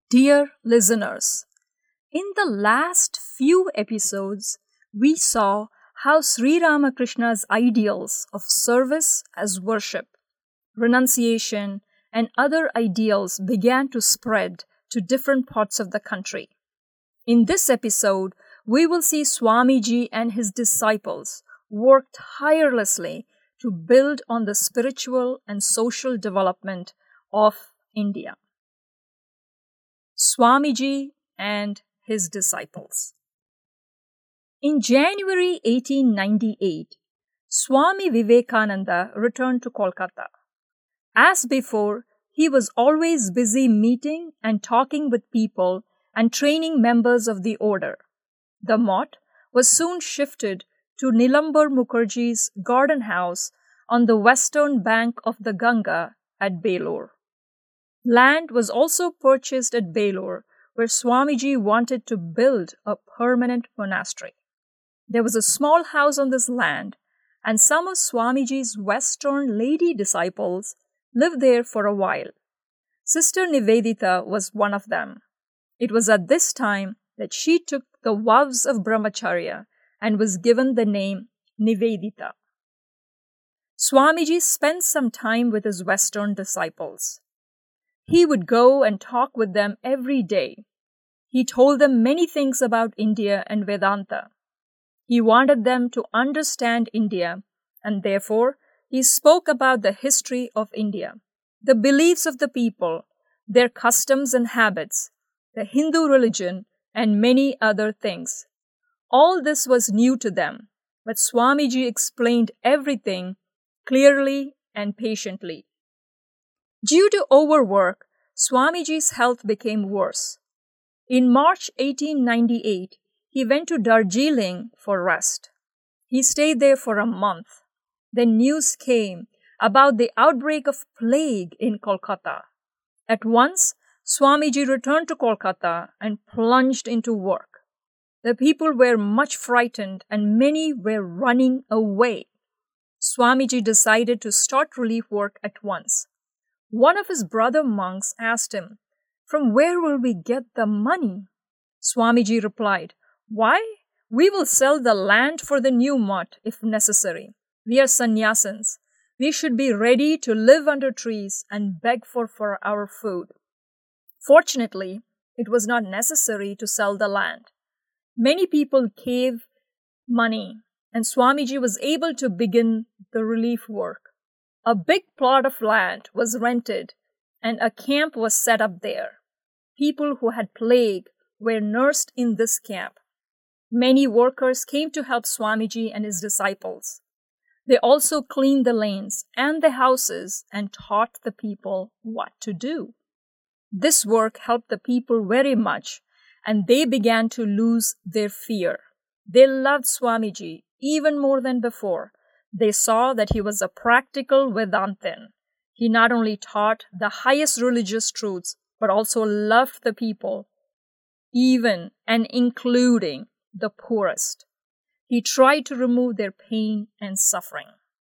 Dear listeners, in the last few episodes, we saw how Sri Ramakrishna's ideals of service as worship, renunciation, and other ideals began to spread to different parts of the country. In this episode, we will see Swamiji and his disciples work tirelessly to build on the spiritual and social development of India. Swamiji and his disciples. In January 1898, Swami Vivekananda returned to Kolkata. As before, he was always busy meeting and talking with people and training members of the order. The mott was soon shifted to Nilambar Mukherjee's garden house on the western bank of the Ganga at Belur. Land was also purchased at Belur, where Swamiji wanted to build a permanent monastery. There was a small house on this land, and some of Swamiji's Western lady disciples lived there for a while. Sister Nivedita was one of them. It was at this time that she took the vows of Brahmacharya and was given the name Nivedita. Swamiji spent some time with his Western disciples. He would go and talk with them every day. He told them many things about India and Vedanta. He wanted them to understand India, and therefore he spoke about the history of India, the beliefs of the people, their customs and habits, the Hindu religion, and many other things. All this was new to them, but Swamiji explained everything clearly and patiently. Due to overwork, Swamiji's health became worse. In March 1898, he went to Darjeeling for rest. He stayed there for a month. Then news came about the outbreak of plague in Kolkata. At once, Swamiji returned to Kolkata and plunged into work. The people were much frightened and many were running away. Swamiji decided to start relief work at once. One of his brother monks asked him, "From where will we get the money?" Swamiji replied, "Why? We will sell the land for the new mott if necessary. We are sannyasins. We should be ready to live under trees and beg for our food." Fortunately, it was not necessary to sell the land. Many people gave money, and Swamiji was able to begin the relief work. A big plot of land was rented, and a camp was set up there. People who had plague were nursed in this camp. Many workers came to help Swamiji and his disciples. They also cleaned the lanes and the houses and taught the people what to do. This work helped the people very much, and they began to lose their fear. They loved Swamiji even more than before. They saw that he was a practical Vedantin. He not only taught the highest religious truths, but also loved the people, even and including the poorest. He tried to remove their pain and suffering.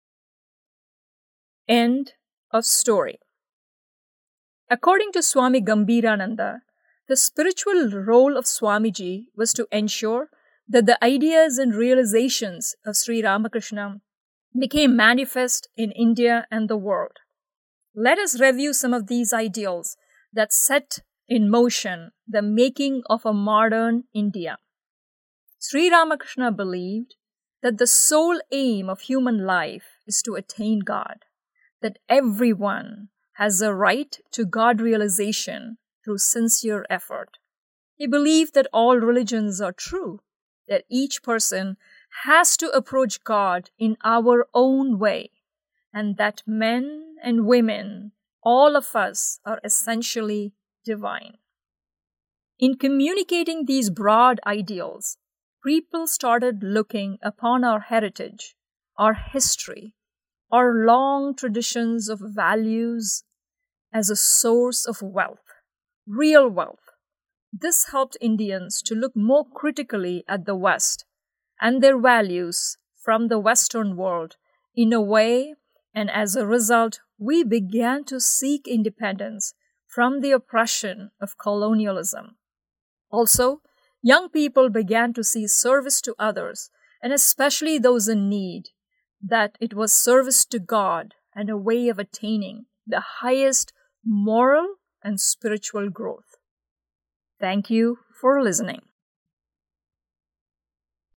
End of story. According to Swami Gambhirananda, the spiritual role of Swamiji was to ensure that the ideas and realizations of Sri Ramakrishna became manifest in India and the world. Let us review some of these ideals that set in motion the making of a modern India. Sri Ramakrishna believed that the sole aim of human life is to attain God, that everyone has a right to God realization through sincere effort. He believed that all religions are true, that each person has to approach God in our own way, and that men and women, all of us, are essentially divine. In communicating these broad ideals, people started looking upon our heritage, our history, our long traditions of values as a source of wealth, real wealth. This helped Indians to look more critically at the West and their values from the Western world in a way, and as a result, we began to seek independence from the oppression of colonialism. Also, young people began to see service to others, and especially those in need, that it was service to God and a way of attaining the highest moral and spiritual growth. Thank you for listening.